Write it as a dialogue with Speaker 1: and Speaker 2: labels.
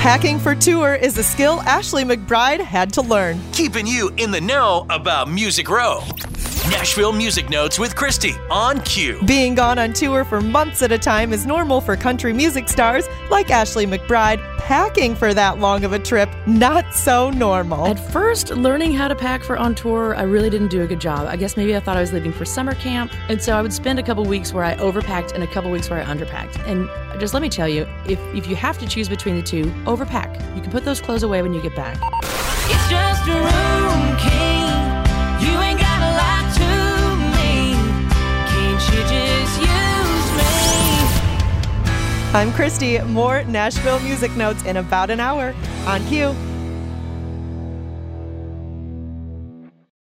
Speaker 1: Packing for tour is a skill Ashley McBryde had to learn.
Speaker 2: Keeping you in the know about Music Row. Nashville Music Notes with Christy on Q.
Speaker 1: Being gone on tour for months at a time is normal for country music stars like Ashley McBryde. Packing for that long of a trip, not so normal.
Speaker 3: At first, learning how to pack for on tour, I really didn't do a good job. I guess maybe I thought I was leaving for summer camp, and so I would spend a couple weeks where I overpacked and a couple weeks where I underpacked. And just let me tell you, if you have to choose between the two, overpack. You can put those clothes away when you get back.
Speaker 4: It's just a room key. You ain't got a lot to me. Can't you just use me?
Speaker 1: I'm Christy. More Nashville Music Notes in about an hour on Q.